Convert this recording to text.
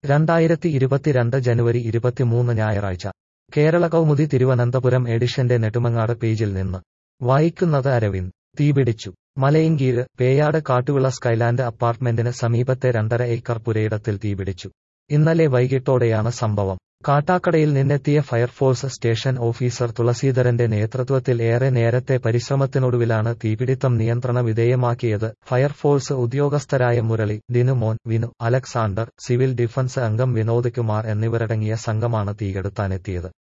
2022 ജനുവരി 23 ഞായറാഴ്ച കേരള കൗമുദി തിരുവനന്തപുരം എഡിഷന്റെ നെടുമങ്ങാട് പേജിൽ നിന്ന് വായിക്കുന്നത് അരവിന്ദ്. തീപിടിച്ചു മലയങ്കീഴ് പേയാട് കാട്ടുവിള സ്കൈലാൻഡ് അപ്പാർട്ട്മെന്റിന് സമീപത്തെ 2.5 ഏക്കർ പുരയിടത്തിൽ തീപിടിച്ചു. ഇന്നലെ വൈകിട്ടോടെയാണ് സംഭവം. കാട്ടാക്കടയിൽ നിന്നെത്തിയ ഫയർഫോഴ്സ് സ്റ്റേഷൻ ഓഫീസർ തുളസീധരന്റെ നേതൃത്വത്തിൽ ഏറെ നേരത്തെ പരിശ്രമത്തിനൊടുവിലാണ് തീപിടിത്തം നിയന്ത്രണ വിധേയമാക്കിയത്. ഫയർഫോഴ്സ് ഉദ്യോഗസ്ഥരായ Murali, Dinumon, Vinu, Alexander, civil defence അംഗം വിനോദ് കുമാർ എന്നിവരടങ്ങിയ സംഘമാണ് തീകെടുത്താനെത്തിയത്.